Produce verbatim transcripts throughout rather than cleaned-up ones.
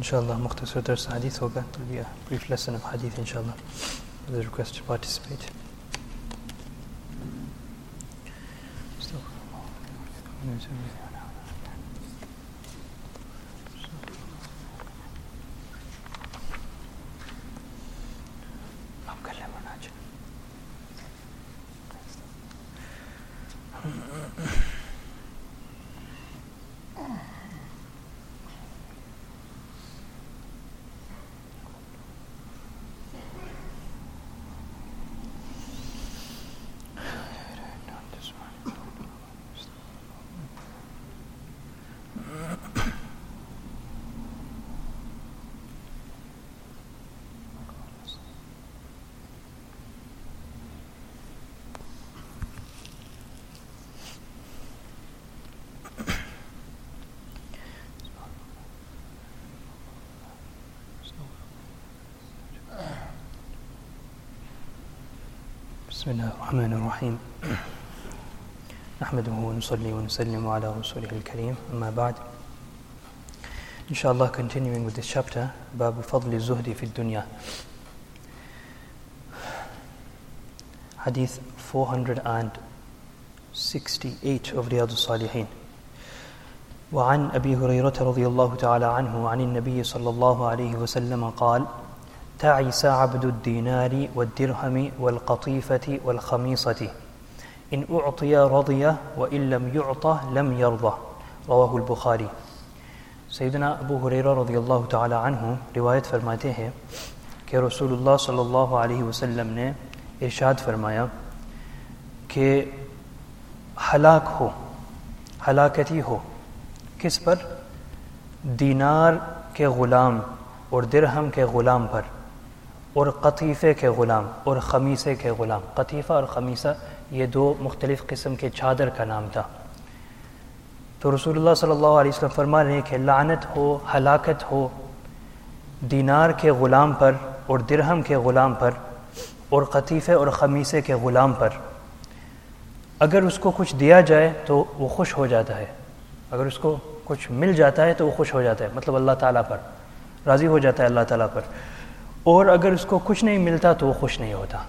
inshallah, Mukhtasar Dars Hadith hoga. It will be a brief lesson of Hadith, inshallah. There's a request to participate. بسم الله الرحمن الرحيم نحمده ونصلي ونسلم على رسوله الكريم أما بعد. Inshallah, continuing with this chapter, باب فضل الزهد في الدنيا. Hadith four hundred sixty-eight of رياض الصالحين. وعن أبي هريرة رضي الله تعالى عنه عن النبي صلى الله عليه وسلم قال: تعس عبد الدينار والدرهم والقطيفة والخميصة إن أعطي رضي وإن لم يعطى لم يرضى. رواه البخاري. सैयदना अबू हुरैरा रज़ियल्लाहु ताला अन्हु रिवायत फरमाते हैं कि रसूलुल्लाह सल्लल्लाहु अलैहि वसल्लम ने इरशाद फरमाया कि हलाक हो, हलाकती हो किस पर? दीनार के ग़ुलाम और दिरहम के ग़ुलाम पर, और कतीफ़े के ग़ुलाम और ख़मीसे के ग़ुलाम. कतीफ़ा और ख़मीसा ये दो मुख्तलिफ़ किस्म के चादर का नाम था. तो रसूलुल्लाह सल्लल्लाहु अलैहि वसल्लम फरमा रहे हैं कि लानत हो, हलाकत हो दीनार के ग़ुलाम पर और दिरहम के ग़ुलाम पर और कतीफ़े और ख़मीसे के ग़ुलाम पर. अगर उसको कुछ दिया जाए तो वो खुश हो जाता है, अगर उसको कुछ मिल जाता है तो वो खुश हो जाता है, मतलब अल्लाह ताला पर राज़ी हो जाता है, अल्लाह ताला पर. और अगर उसको कुछ नहीं मिलता तो वो खुश नहीं होता.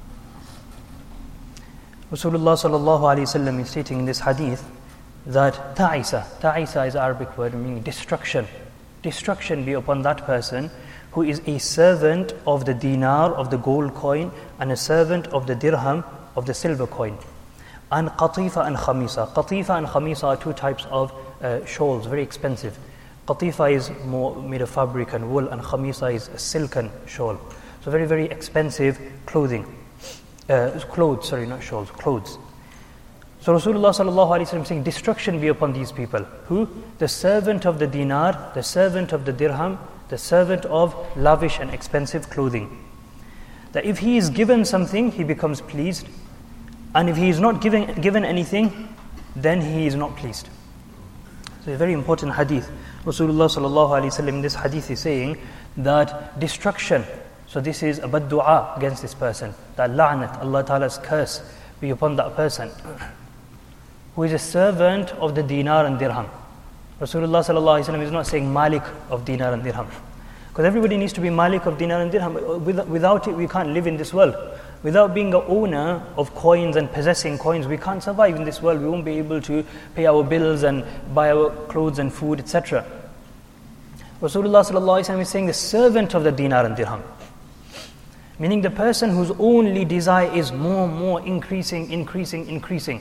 रसूलुल्लाह सल्लल्लाहु अलैहि वसल्लम is stating in this hadith that ta'isa, ta'isa is Arabic word meaning destruction. Destruction be upon that person who is a servant of the dinar, of the gold coin, and a servant of the dirham, of the silver coin. And qatifa and khamisa. Qatifa and khamisa are two types of uh, shawls, very expensive. Qatifa is more made of fabric and wool, and khamisa is a silken shawl. So very, very expensive clothing. Uh, clothes, sorry, not shawls, clothes. So Rasulullah sallallahu alaihi wasallam saying, destruction be upon these people. Who? The servant of the dinar, the servant of the dirham, the servant of lavish and expensive clothing. That if he is given something, he becomes pleased. And if he is not given, given anything, then he is not pleased. So a very important hadith. Rasulullah sallallahu alaihi wasallam in this hadith is saying that destruction, so this is a bad dua against this person, that la'nat, Allah Ta'ala's curse be upon that person who is a servant of the dinar and dirham. Rasulullah sallallahu alaihi wasallam is not saying malik of dinar and dirham, because everybody needs to be malik of dinar and dirham. Without it we can't live in this world. Without being an owner of coins and possessing coins, we can't survive in this world. We won't be able to pay our bills and buy our clothes and food, et cetera. Rasulullah sallallahu alaihi wasallam is saying the servant of the dinar and dirham, meaning the person whose only desire is more, more, increasing, increasing, increasing.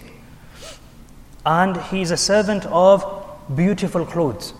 And he is a servant of beautiful clothes.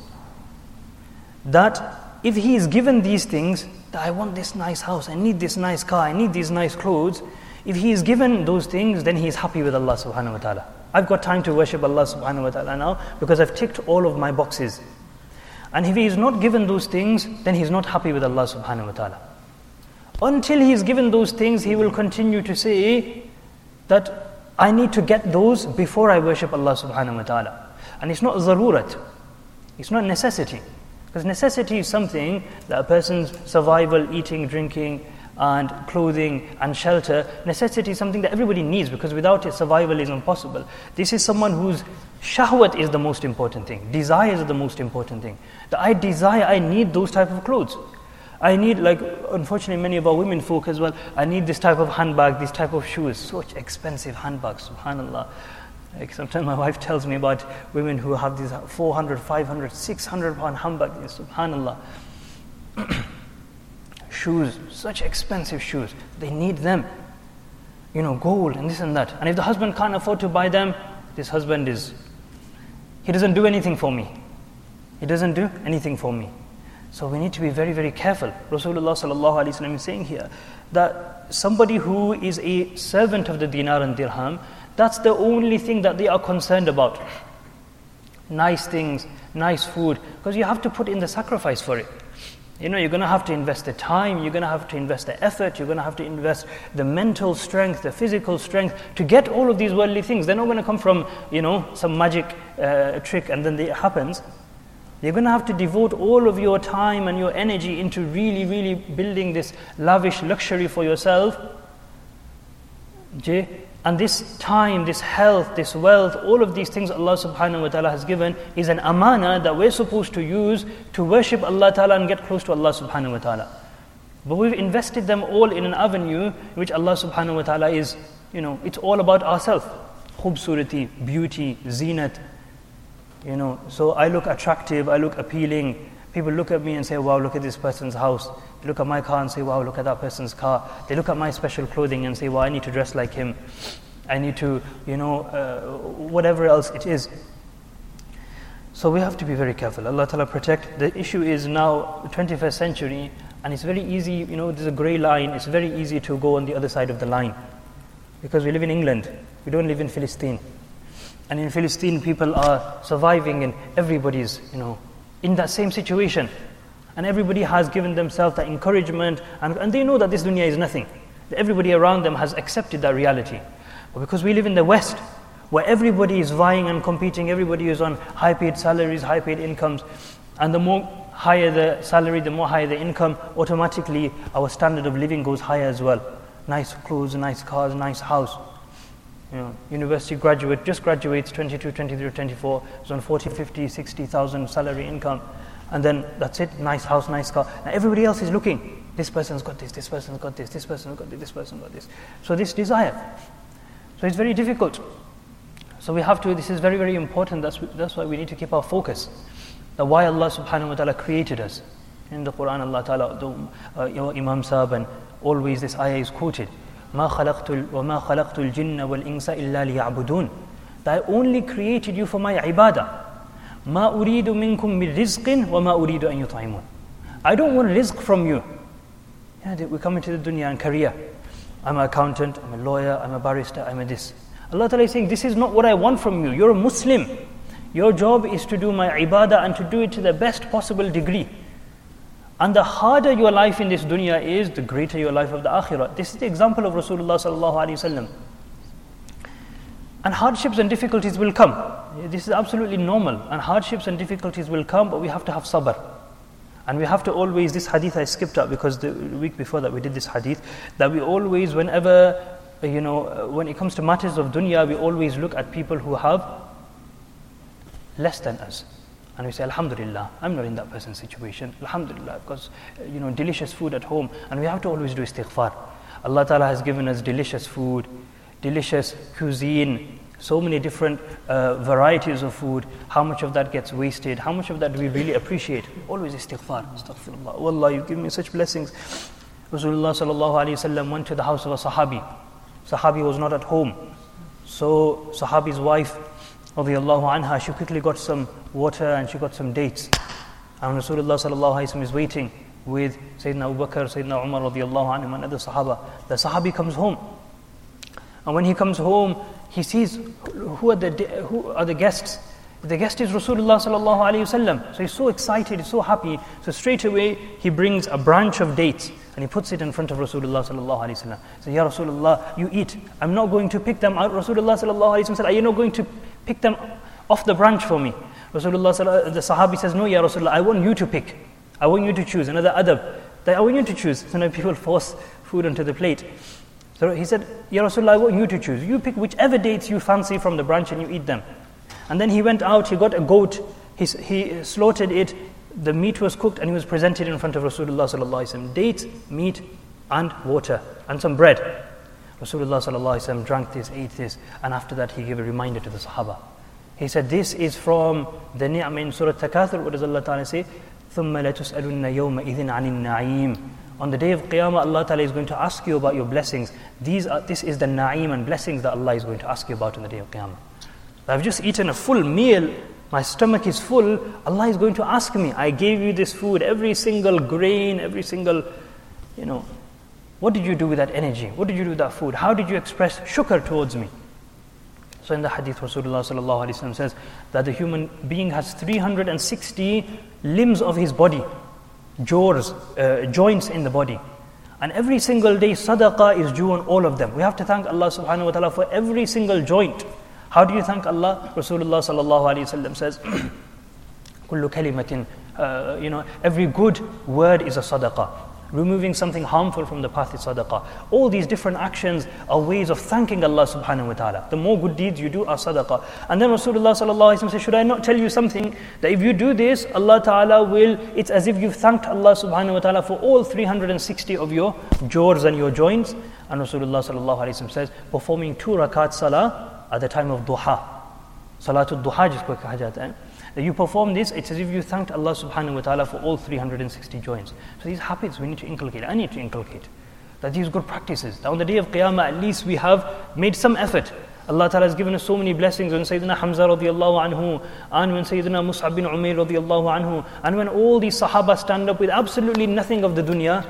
That if he is given these things, that I want this nice house, I need this nice car, I need these nice clothes. If he is given those things, then he is happy with Allah subhanahu wa ta'ala. I've got time to worship Allah subhanahu wa ta'ala now because I've ticked all of my boxes. And if he is not given those things, then he is not happy with Allah subhanahu wa ta'ala. Until he is given those things, he will continue to say that I need to get those before I worship Allah subhanahu wa ta'ala. And it's not zarurat, it's not necessity. Because necessity is something that a person's survival, eating, drinking, and clothing and shelter. Necessity is something that everybody needs, because without it survival is impossible. This is someone whose shahwat is the most important thing. Desires are the most important thing. That I desire, I need those type of clothes. I need, like, unfortunately many of our women folk as well, I need this type of handbag, this type of shoes. Such expensive handbags, subhanAllah. Like sometimes my wife tells me about women who have these four hundred, five hundred, six hundred pound handbags, subhanAllah. Shoes, such expensive shoes. They need them. You know, gold and this and that. And if the husband can't afford to buy them, this husband is, he doesn't do anything for me. He doesn't do anything for me. So we need to be very, very careful. Rasulullah sallallahu alaihi wasallam is saying here that somebody who is a servant of the dinar and dirham, that's the only thing that they are concerned about. Nice things, nice food, because you have to put in the sacrifice for it. You know, you're going to have to invest the time, you're going to have to invest the effort, you're going to have to invest the mental strength, the physical strength to get all of these worldly things. They're not going to come from, you know, some magic uh, trick and then it happens. You're going to have to devote all of your time and your energy into really, really building this lavish luxury for yourself. And this time, this health, this wealth, all of these things Allah subhanahu wa ta'ala has given is an amana that we're supposed to use to worship Allah ta'ala and get close to Allah subhanahu wa ta'ala. But we've invested them all in an avenue which Allah subhanahu wa ta'ala is, you know, it's all about ourselves. Khubsurati, beauty, zinat. You know, so I look attractive, I look appealing. People look at me and say, wow, look at this person's house. They look at my car and say, wow, look at that person's car. They look at my special clothing and say, wow, I need to dress like him. I need to, you know, uh, whatever else it is. So we have to be very careful. Allah Ta'ala protect. The issue is now twenty-first century, and it's very easy, you know, there's a grey line. It's very easy to go on the other side of the line. Because we live in England. We don't live in Palestine. And in Palestine, people are surviving and everybody's, you know, in that same situation. And everybody has given themselves that encouragement, and, and they know that this dunya is nothing. Everybody around them has accepted that reality. But because we live in the West, where everybody is vying and competing, everybody is on high-paid salaries, high-paid incomes, and the more higher the salary, the more higher the income, automatically our standard of living goes higher as well. Nice clothes, nice cars, nice house. You know, university graduate, just graduates, twenty-two, twenty-three, twenty-four, is on forty, fifty, sixty thousand salary income. And then that's it, nice house, nice car. Now everybody else is looking. This person's got this, this person's got this, this person's got this, this person's got this. So this desire. So it's very difficult. So we have to, this is very, very important. That's, that's why we need to keep our focus. That why Allah subhanahu wa ta'ala created us. In the Quran, Allah ta'ala, uh, you know, Imam Sahib, and always this ayah is quoted. مَا خَلَقْتُ وَمَا خَلَقْتُ الْجِنَّ وَالْإِنسَ إِلَّا لِيَعْبُدُونَ. That I only created you for my ibadah. مَا أُرِيدُ مِنْكُمْ مِنْ رِزْقٍ وَمَا أُرِيدُ أَنْ يُطْعِمُونَ. I don't want rizq from you. Yeah, we come into the dunya and career. I'm an accountant, I'm a lawyer, I'm a barrister, I'm a this. Allah Ta'ala is saying, this is not what I want from you. You're a Muslim. Your job is to do my ibadah and to do it to the best possible degree. And the harder your life in this dunya is, the greater your life of the akhirah. This is the example of Rasulullah sallallahu alaihi wasallam. And hardships and difficulties will come. This is absolutely normal. And hardships and difficulties will come, but we have to have sabr. And we have to always, this hadith I skipped up because the week before that we did this hadith, that we always, whenever, you know, when it comes to matters of dunya, we always look at people who have less than us. And we say, Alhamdulillah, I'm not in that person's situation. Alhamdulillah, because, you know, delicious food at home. And we have to always do istighfar. Allah Ta'ala has given us delicious food, delicious cuisine, so many different uh, varieties of food. How much of that gets wasted? How much of that do we really appreciate? Always istighfar. Astaghfirullah. Wallah, you've given me such blessings. Rasulullah sallallahu alayhi wasallam went to the house of a sahabi. Sahabi was not at home. So sahabi's wife, radiyallahu anha, she quickly got some water and she got some dates. And Rasulullah sallallahu alayhi wasallam is waiting with Sayyidina Abu Bakr, Sayyidina Umar radiyallahu anhum and other sahaba. The sahabi comes home. And when he comes home, he sees who are the who are the guests. The guest is Rasulullah sallallahu alaihi wasallam. So he's so excited, he's so happy. So straight away he brings a branch of dates and he puts it in front of Rasulullah sallallahu alaihi wasallam. So, Ya Rasulullah, you eat. I'm not going to pick them out. Rasulullah sallallahu alaihi wasallam said, are you not going to pick them off the branch for me? Rasulullah, the Sahabi says, no, Ya Rasulullah, I want you to pick. I want you to choose. Another adab, that I want you to choose. So now people force food onto the plate. So he said, Ya Rasulullah, I want you to choose. You pick whichever dates you fancy from the branch and you eat them. And then he went out, he got a goat, he, he slaughtered it, the meat was cooked and he was presented in front of Rasulullah sallallahu alaihi wasallam. Dates, meat and water and some bread. Rasulullah sallallahu alaihi wasallam drank this, ate this, and after that he gave a reminder to the Sahaba. He said, this is from the ni'mah in Surah Takathur. What does Allah Ta'ala say? ثُمَّ لَتُسْأَلُنَّ يَوْمَئِذٍ عَنِ النَّعِيمِ. On the day of Qiyamah, Allah Ta'ala is going to ask you about your blessings. These are, this is the na'im and blessings that Allah is going to ask you about on the day of Qiyamah. I've just eaten a full meal, my stomach is full, Allah is going to ask me, I gave you this food, every single grain, every single, you know, what did you do with that energy? What did you do with that food? How did you express shukr towards me? So in the hadith, Rasulullah sallallahu alaihi wasallam says that the human being has three hundred sixty limbs of his body, jaws, uh, joints in the body. And every single day, sadaqah is due on all of them. We have to thank Allah subhanahu wa ta'ala for every single joint. How do you thank Allah? Rasulullah sallallahu alaihi wasallam says, kullu kalimatin, uh, you know, every good word is a sadaqah. Removing something harmful from the path is sadaqah. All these different actions are ways of thanking Allah subhanahu wa ta'ala. The more good deeds you do are sadaqah. And then Rasulullah sallallahu alaihi wasallam says, should I not tell you something? That if you do this, Allah ta'ala will, it's as if you've thanked Allah subhanahu wa ta'ala for all three hundred sixty of your jaws and your joints. And Rasulullah sallallahu alaihi wasallam says, performing two rakat salah at the time of duha. Salatul duha jisko kaha jata hai. That you perform this, it's as if you thanked Allah subhanahu wa ta'ala for all three hundred sixty joints. So these habits we need to inculcate, I need to inculcate. That these good practices, that on the day of Qiyamah at least we have made some effort. Allah ta'ala has given us so many blessings when Sayyidina Hamza radiallahu anhu, and when Sayyidina Mus'ab bin Umair radiallahu anhu, and when all these Sahaba stand up with absolutely nothing of the dunya,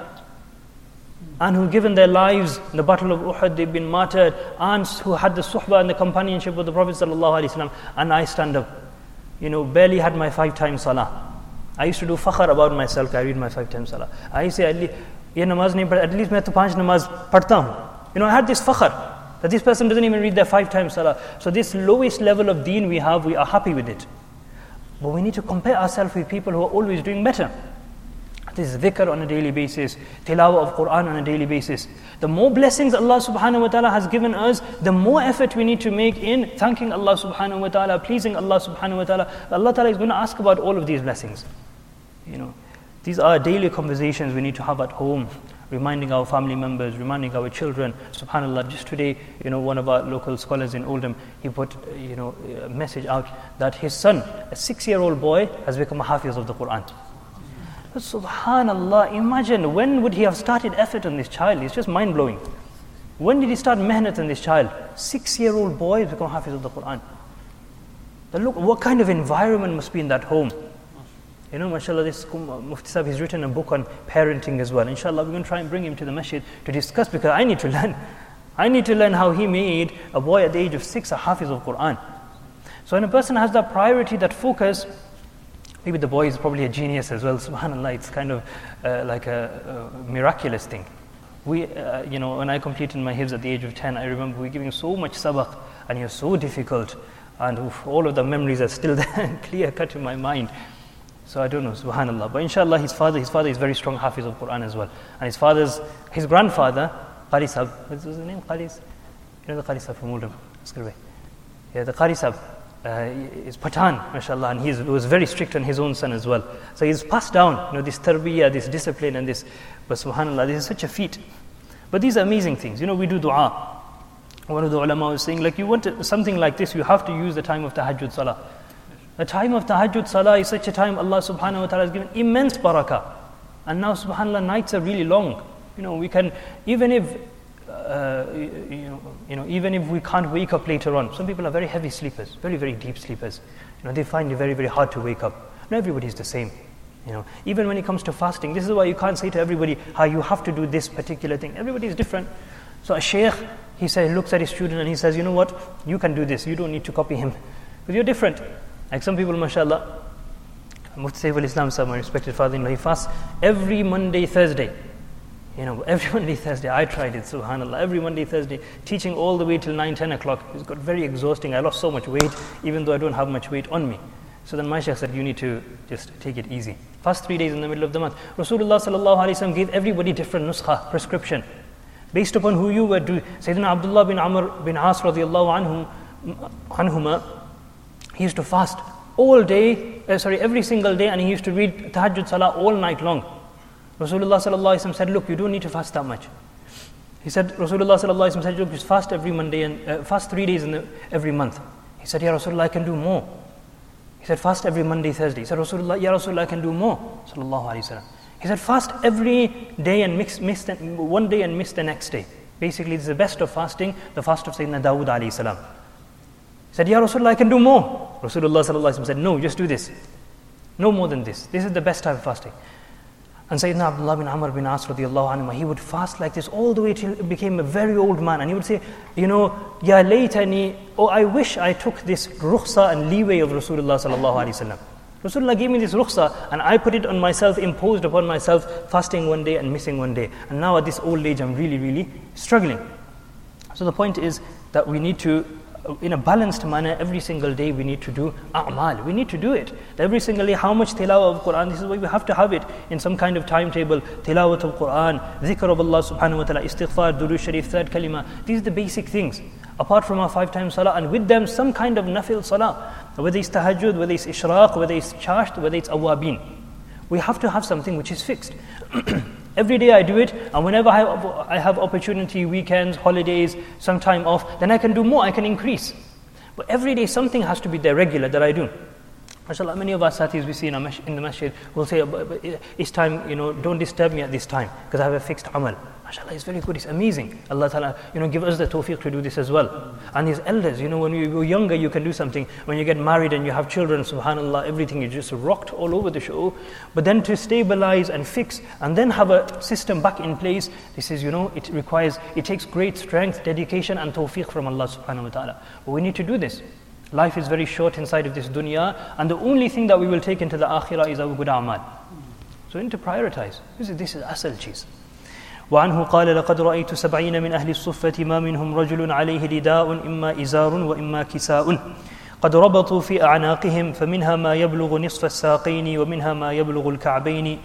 and who given their lives in the battle of Uhud, they've been martyred, and who had the suhbah and the companionship of the Prophet sallallahu alaihi wasallam, and I stand up. You know, barely had my five times salah. I used to do fakhr about myself, I read my five times salah. I say, at least, ye namaz nahi padha, at least main to panch namaz padhta hu. You know, I had this fakhr, that this person doesn't even read their five times salah. So this lowest level of deen we have, we are happy with it. But we need to compare ourselves with people who are always doing better. This is dhikr on a daily basis, tilawah of Quran on a daily basis. The more blessings Allah subhanahu wa ta'ala has given us, the more effort we need to make in thanking Allah subhanahu wa ta'ala, pleasing Allah subhanahu wa ta'ala. Allah ta'ala is going to ask about all of these blessings. You know, these are daily conversations we need to have at home, reminding our family members, reminding our children. SubhanAllah, just today, you know, one of our local scholars in Oldham, he put, you know, a message out that his son, a six-year-old boy, has become a hafiz of the Quran. SubhanAllah, imagine when would he have started effort on this child? It's just mind-blowing. When did he start mehnat on this child? Six-year-old boy has become hafiz of the Quran. Then look, what kind of environment must be in that home? You know, mashallah, this Mufti Sahib has written a book on parenting as well. Inshallah, we're going to try and bring him to the masjid to discuss, because I need to learn. I need to learn how he made a boy at the age of six a hafiz of Quran. So when a person has that priority, that focus, maybe the boy is probably a genius as well. SubhanAllah, it's kind of uh, like a, a miraculous thing. We, uh, you know, when I completed my hifz at the age of ten, I remember we were giving so much sabaq, and it was so difficult, and oof, all of the memories are still there, clear cut in my mind. So I don't know, SubhanAllah. But inshallah, his father, his father is very strong hafiz of Quran as well. And his father's, his grandfather, Qari Sahib, what's his name? Qari, you know the Qari Sahib from Oldham? Yeah, the Qari Sahib. Uh, is Pathan, mashallah, and he was very strict on his own son as well. So he's passed down, you know, this tarbiyah, this discipline, and this. But subhanallah, this is such a feat. But these are amazing things. You know, we do dua. One of the ulama was saying, like, you want to, something like this, you have to use the time of tahajjud salah. The time of tahajjud salah is such a time Allah subhanahu wa ta'ala has given immense barakah. And now, subhanallah, nights are really long. You know, we can, even if Uh, you, know, you know, even if we can't wake up later on, some people are very heavy sleepers, very, very deep sleepers. You know, they find it very, very hard to wake up. Not everybody is the same. You know, even when it comes to fasting, this is why you can't say to everybody how you have to do this particular thing. Everybody is different. So a shaykh, he says, looks at his student and he says, you know what, you can do this. You don't need to copy him, because you're different. Like some people, mashallah, Mufti Saif al-Islam Sahib, my respected father-in-law, he fasts every Monday, Thursday. You know, every Monday, Thursday, I tried it, subhanAllah, every Monday, Thursday, teaching all the way till nine, ten o'clock. It got very exhausting. I lost so much weight, even though I don't have much weight on me. So then my shaykh said, you need to just take it easy. Fast three days in the middle of the month. Rasulullah sallallahu alaihi wasallam gave everybody different nuskha, prescription. based upon who you were doing. Sayyidina Abdullah bin Amr bin As radiallahu anhu, anhuma, he used to fast all day, uh, sorry, every single day, and he used to read tahajjud salah all night long. Rasulullah sallallahu alaihi wasallam said, look, you don't need to fast that much. He said, Rasulullah sallallahu alaihi wasallam said, look, just fast every Monday and uh, fast three days in the, every month. He said, Ya Rasulullah, I can do more. He said, fast every Monday, Thursday. He said, Rasulullah, Ya Rasulullah, I can do more. Sallallahu alaihi wasallam. He said, fast every day and mix, miss the, one day and miss the next day. Basically, this is the best of fasting, the fast of Sayyidina Dawood alayhi salam. He said, Ya Rasulullah, I can do more. Rasulullah sallallahu alaihi wasallam said, no, just do this. No more than this. This is the best type of fasting. And Sayyidina Abdullah bin Amr bin As radiallahu anhu, he would fast like this all the way till he became a very old man. And he would say, you know, Ya laytani, oh, I wish I took this rukhsa and leeway of Rasulullah sallallahu alaihi wasallam. Rasulullah gave me this rukhsa and I put it on myself, imposed upon myself, fasting one day and missing one day. And now at this old age, I'm really, really struggling. So the point is that we need to, in a balanced manner, every single day we need to do a'mal. We need to do it. Every single day, how much tilawah of Quran, this is why we have to have it in some kind of timetable. Tilawat of Quran, dhikr of Allah subhanahu wa ta'ala, istighfar, durood sharif, third kalima. These are the basic things. Apart from our five times salah, and with them some kind of nafil salah. Whether it's tahajjud, whether it's ishraq, whether it's chasht, whether it's awabin. We have to have something which is fixed. Every day I do it, and whenever I have, I have opportunity, weekends, holidays, some time off, then I can do more, I can increase. But every day something has to be there regular that I do. MashaAllah, many of our satis we see in, mas- in the masjid will say, it's time, you know, don't disturb me at this time, because I have a fixed amal. MashaAllah, it's very good, it's amazing. Allah Ta'ala, you know, give us the tawfiq to do this as well. And His elders, you know, when you were younger, you can do something. When you get married and you have children, subhanAllah, everything is just rocked all over the show. But then to stabilize and fix, and then have a system back in place, this is, you know, it requires, it takes great strength, dedication, and tawfiq from Allah subhanahu wa ta'ala. But we need to do this. Life is very short inside of this dunya, and the only thing that we will take into the akhirah is our good a'mal. So we need to prioritize. This is, this is asal cheese. وعنه قال لقد رأيت سبعين من أهل الصفة ما منهم رجل عليه رداء إما إزار وإما كساء قد ربطوا في أعناقهم فمنها ما يبلغ نصف الساقين ومنها ما يبلغ الكعبين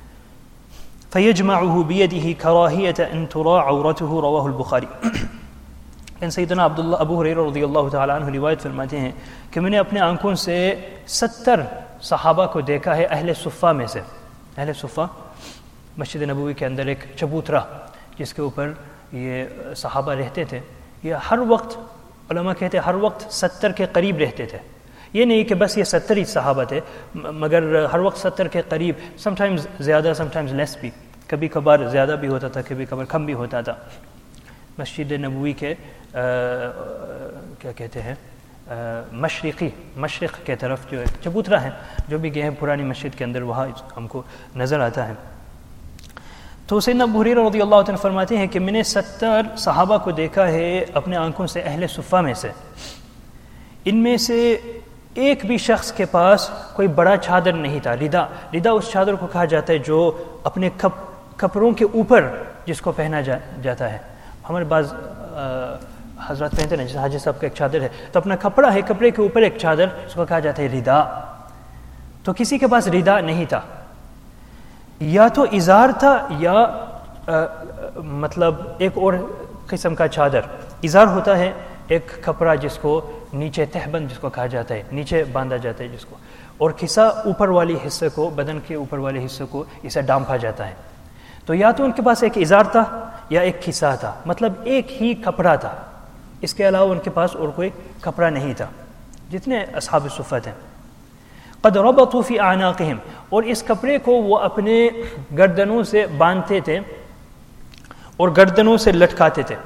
فيجمعه بيده كراهية أن ترى عورته رواه البخاري. ان سیدنا عبداللہ ابو ہریرہ رضی اللہ تعالیٰ عنہ روایت فرماتے ہیں کہ میں نے اپنے آنکھوں سے ستر صحابہ کو دیکھا ہے اہل صفہ میں سے. اہل صفہ مسجد نبوی کے اندر ایک چبوترا جس کے اوپر یہ صحابہ رہتے تھے. یہ ہر وقت علماء کہتے ہیں ہر وقت ستر کے قریب رہتے تھے. یہ نہیں کہ بس یہ ستر ہی صحابہ تھے, مگر ہر وقت ستر کے قریب, سم ٹائمز زیادہ سم ٹائمز لیس بھی, کبھی کبھار زیادہ بھی ہوتا تھا, کبھی کبھار کم بھی ہوتا تھا. مسجد نبوی کے آ, کیا کہتے ہیں آ, مشرقی مشرق کے طرف جو چبوترا ہے, جو بھی گئے ہیں پرانی مسجد کے اندر, وہاں ہم کو نظر آتا ہے. تو سیدنا ابو ہریرہ رضی اللہ عنہ فرماتے ہیں کہ میں نے ستر صحابہ کو دیکھا ہے اپنے آنکھوں سے اہل صفہ میں سے. ان میں سے ایک بھی شخص کے پاس کوئی بڑا چادر نہیں تھا. ردا ردا اس چادر کو کہا جاتا ہے جو اپنے کپ کپڑوں کے اوپر جس کو پہنا جا, جاتا ہے. ہمارے بعض حضرات پہنتے ہیں, جیسے حاجی صاحب کا ایک چادر ہے تو اپنا کپڑا ہے, کپڑے کے اوپر ایک چادر, اس کو کہا جاتا ہے ردا. تو کسی کے پاس ردا نہیں تھا, یا تو ازار تھا یا آ, مطلب ایک اور قسم کا چادر. ازار ہوتا ہے ایک کپڑا جس کو نیچے تہبند جس کو کہا جاتا ہے, نیچے باندھا جاتا ہے جس کو, اور کھسا اوپر والی حصے کو, بدن کے اوپر والے حصے کو اسے ڈانپا جاتا ہے. تو یا تو ان کے پاس ایک ازار تھا یا ایک کھسا تھا, مطلب ایک ہی کپڑا تھا, اس کے علاوہ ان کے پاس اور کوئی کپڑا نہیں تھا جتنے اصحاب صفت ہیں. قد ربطوا فی اعناقہم, اور اس کپڑے کو وہ اپنے گردنوں سے باندھتے تھے اور گردنوں سے لٹکاتے تھے.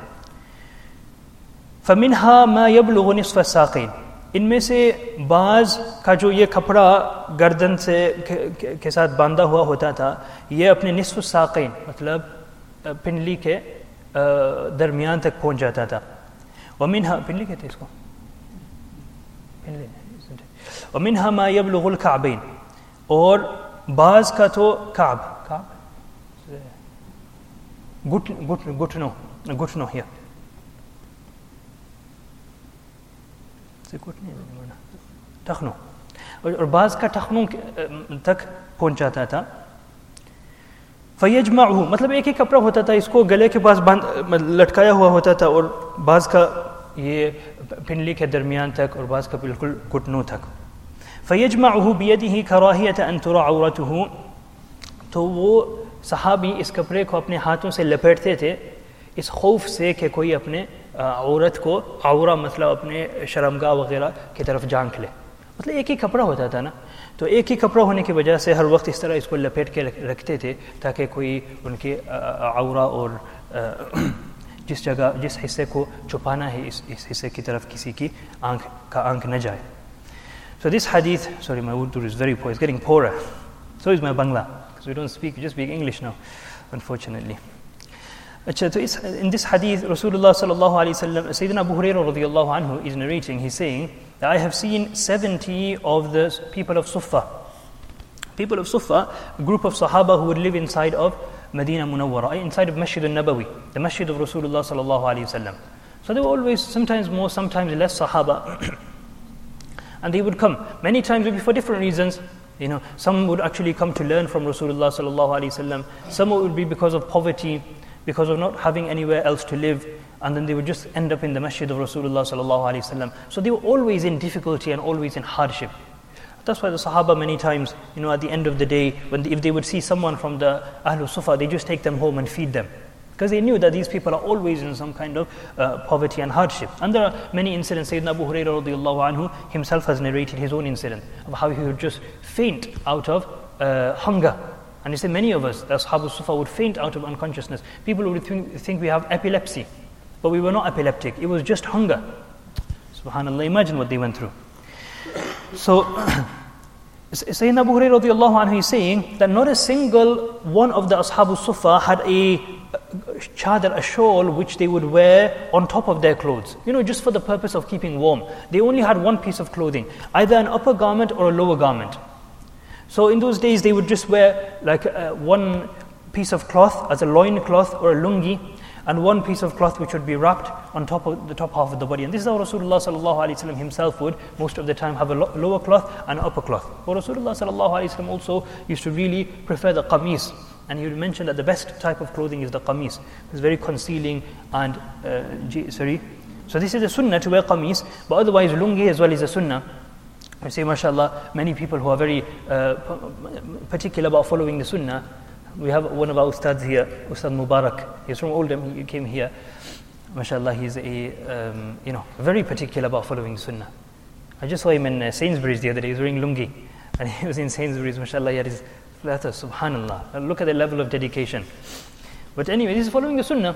فمنہا ما یبلغ نصف الساقین, ان میں سے بعض کا جو یہ کپڑا گردن سے کے ساتھ باندھا ہوا ہوتا تھا, یہ اپنے نصف الساقین مطلب پنڈلی کے درمیان تک پہنچ جاتا تھا. ومنہا پنڈلی کہتے ہیں اس کو, ومنہا ما یبلغ الکعبین, اور بعض کا تو کعب کعب گھٹنوں گھٹنوں یا ٹخنوں, اور بعض کا ٹخنوں تک پہنچ جاتا تھا. फयजमअहु, मतलब एक ही कपड़ा होता था, इसको गले के पास बांध लटकाया हुआ होता था, और बाज़ का ये पिंडली के दरमियान तक और बाज़ का बिल्कुल घुटनों तक. फयजमअहु बियदिही कराहियत अन तुरा औरतुहु, तो वो सहाबी इस कपड़े को अपने हाथों से लपेटते थे इस खौफ से कि कोई अपने औरत को, औरा मतलब अपने शर्मगाह वगैरह की तरफ झांक ले. मतलब एक ही कपड़ा होता था ना, तो एक ही कपड़ा होने की वजह से हर वक्त इस तरह इसको लपेट के रखते थे ताकि कोई उनके औरा और जिस जगह जिस हिस्से को छुपाना है इस इस हिस्से की तरफ किसी की आंख का आंख न जाए. So this hadith, sorry my Urdu is very poor, it's getting poorer. So is my Bangla, because we don't speak, we just speak English now, unfortunately. Achha, so in this hadith, Rasulullah sallallahu alayhi wa sallam, Sayyidina Abu Hurairah radiyallahu anhu is narrating, he's saying that I have seen seventy of the people of Sufa. People of Sufa, a group of Sahaba who would live inside of Medina Munawwara, inside of Masjid al-Nabawi, the Masjid of Rasulullah sallallahu alayhi wa sallam. So there were always, sometimes more, sometimes less Sahaba. And they would come. Many times it would be for different reasons. You know, some would actually come to learn from Rasulullah sallallahu alaihi wasallam. Some would be because of poverty, because of not having anywhere else to live, and then they would just end up in the masjid of Rasulullah sallallahu alaihi wasallam. So they were always in difficulty and always in hardship. That's why the Sahaba many times, you know, at the end of the day, when they, if they would see someone from the Ahlul Sufa, they just take them home and feed them. Because they knew that these people are always in some kind of uh, poverty and hardship. And there are many incidents. Sayyidina Abu Hurairah radiyallahu anhu himself has narrated his own incident of how he would just faint out of uh, hunger. And he said many of us, the Ashab Sufa, would faint out of unconsciousness. People would think, think we have epilepsy, but we were not epileptic. It was just hunger. Subhanallah, imagine what they went through. So, Sayyidina Abu Hurairah radiyallahu anhu is saying that not a single one of the Ashab Sufa had a chadar, a shawl which they would wear on top of their clothes, you know, just for the purpose of keeping warm. They only had one piece of clothing, either an upper garment or a lower garment. So in those days they would just wear like uh, one piece of cloth as a loin cloth or a lungi, and one piece of cloth which would be wrapped on top of the top half of the body. And this is how Rasulullah sallallahu alaihi wasallam himself would most of the time have a lo- lower cloth and an upper cloth. But Rasulullah sallallahu alaihi wasallam also used to really prefer the qamis. And he would mention that the best type of clothing is the qamis. It's very concealing and, uh, sorry. So this is a sunnah to wear qamis, but otherwise lungi as well is a sunnah. I say, mashallah, many people who are very uh, particular about following the sunnah. We have one of our ustads here, Ustad Mubarak. He's from Oldham, he came here. Mashallah, he's a, um, you know, very particular about following the sunnah. I just saw him in uh, Sainsbury's the other day, he was wearing lungi. And he was in Sainsbury's, mashallah, he had his letter, subhanallah. Look at the level of dedication. But anyway, this is following the sunnah.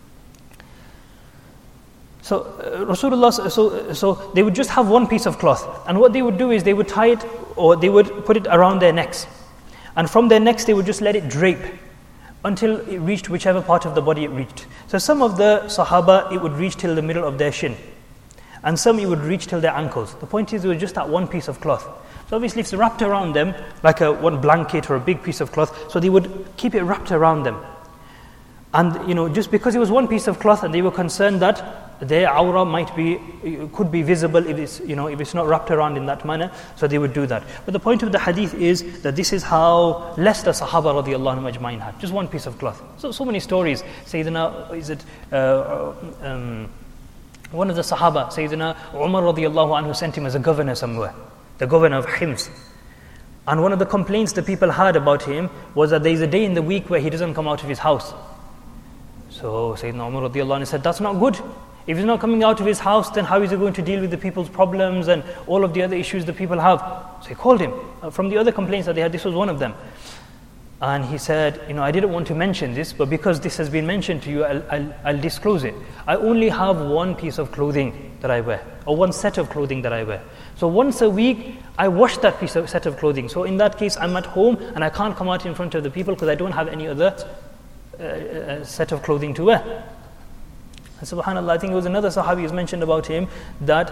So uh, Rasulullah, so, so they would just have one piece of cloth. And what they would do is they would tie it, or they would put it around their necks. And from their necks they would just let it drape until it reached whichever part of the body it reached. So some of the Sahaba, it would reach till the middle of their shin. And some it would reach till their ankles. The point is, it was just that one piece of cloth. So obviously it's wrapped around them like a one blanket or a big piece of cloth. So they would keep it wrapped around them. And you know, just because it was one piece of cloth, and they were concerned that their aura might be, could be visible if it's, you know, if it's not wrapped around in that manner, so they would do that. But the point of the hadith is that this is how less the Sahaba radiallahu anhu ajma'in had, just one piece of cloth. So, so many stories. Sayyidina, is it, uh, um, one of the Sahaba, Sayyidina Umar radiallahu anhu sent him as a governor somewhere, the governor of Hims. And one of the complaints the people had about him was that there is a day in the week where he doesn't come out of his house. So Sayyidina Umar radiallahu anhu said, that's not good. If he's not coming out of his house, then how is he going to deal with the people's problems and all of the other issues the people have? So he called him. From the other complaints that they had, this was one of them. And he said, you know, I didn't want to mention this, but because this has been mentioned to you, I'll, I'll, I'll disclose it. I only have one piece of clothing that I wear, or one set of clothing that I wear. So once a week, I wash that piece of set of clothing. So in that case, I'm at home and I can't come out in front of the people because I don't have any other uh, set of clothing to wear. And subhanAllah, I think it was another Sahabi who's mentioned about him that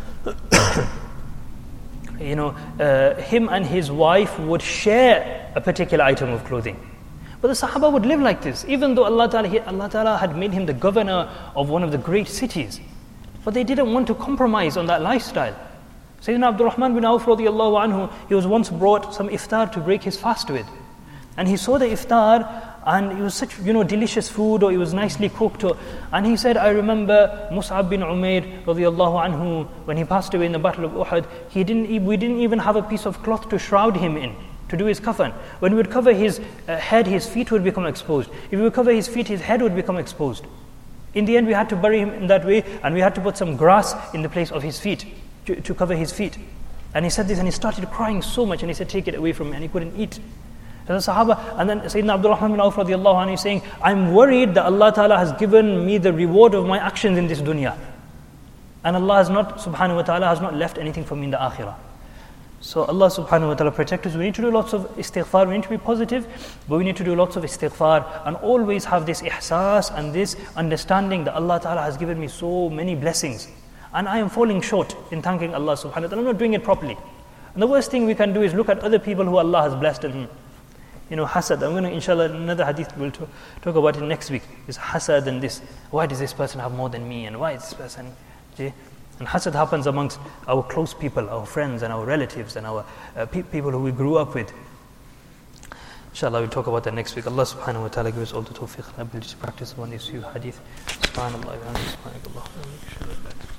you know, uh, him and his wife would share a particular item of clothing. But the Sahaba would live like this, even though Allah Ta'ala, Allah Ta'ala had made him the governor of one of the great cities. But they didn't want to compromise on that lifestyle. Sayyidina Abdul Rahman bin Auf radiallahu anhu, he was once brought some iftar to break his fast with. And he saw the iftar, and it was such, you know, delicious food, or it was nicely cooked. Or, and he said, I remember Mus'ab bin Umair radiallahu anhu, when he passed away in the Battle of Uhud, he didn't, we didn't even have a piece of cloth to shroud him in, to do his kafan. When we would cover his uh, head, his feet would become exposed. If we would cover his feet, his head would become exposed. In the end, we had to bury him in that way, and we had to put some grass in the place of his feet, to, to cover his feet. And he said this, and he started crying so much, and he said, take it away from me, and he couldn't eat. So the Sahaba, and then Sayyidina Abdul Rahman bin Auf radiallahu anhu is saying, I'm worried that Allah Ta'ala has given me the reward of my actions in this dunya. And Allah has not, subhanahu wa ta'ala, has not left anything for me in the akhirah. So Allah subhanahu wa ta'ala protect us. We need to do lots of istighfar, we need to be positive, but we need to do lots of istighfar and always have this ihsas and this understanding that Allah Ta'ala has given me so many blessings. And I am falling short in thanking Allah subhanahu wa ta'ala. I'm not doing it properly. And the worst thing we can do is look at other people who Allah has blessed and, you know, hasad. I'm going to, inshallah, another hadith we'll talk, talk about it next week. Is hasad and this. Why does this person have more than me? And why is this person? See? And hasad happens amongst our close people, our friends and our relatives and our uh, pe- people who we grew up with. Inshallah, we'll talk about that next week. Allah subhanahu wa ta'ala give us all the tawfiq and ability to practice upon these few hadith. Subhanallah.